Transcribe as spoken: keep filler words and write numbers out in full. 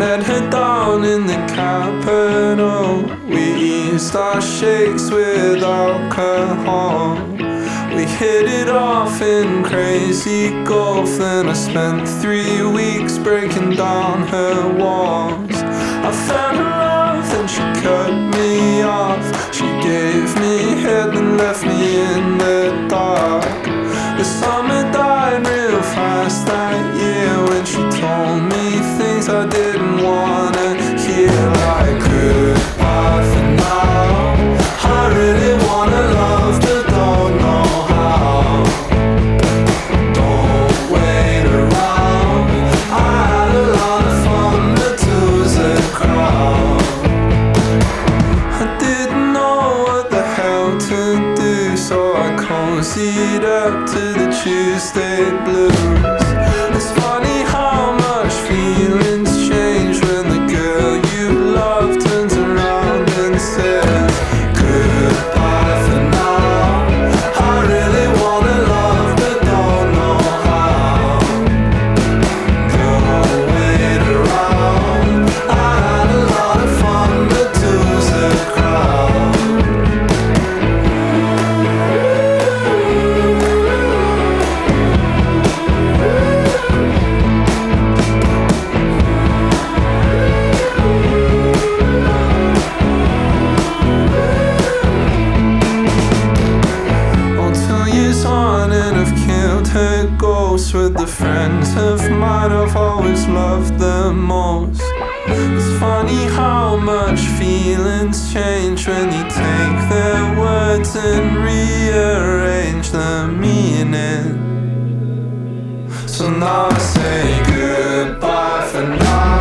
met her down in the capital. We eased our shakes with alcohol. We hit it off in crazy golf. Then I spent three weeks breaking down her walls. I found her love, then she cut me off. She gave me head and left me in the dark. The summer died real fast that year when she told me things I didn't wanna hear, like goodbye for now. I really wanna love but don't know how. Don't wait around. I had a lot of fun, but two's a crowd. I didn't know what the hell to do, so I cozied up to the Tuesday blues. It's funny how much feelings change when the girl you love turns around and says goodbye for now. I really wanna love but don't know how. Don't wait around. I had a lot of fun, but two's a crowd. Her ghost with the friends of mine I've always loved the most. It's funny how much feelings change when you take their words and rearrange the meaning. So now I say goodbye for now.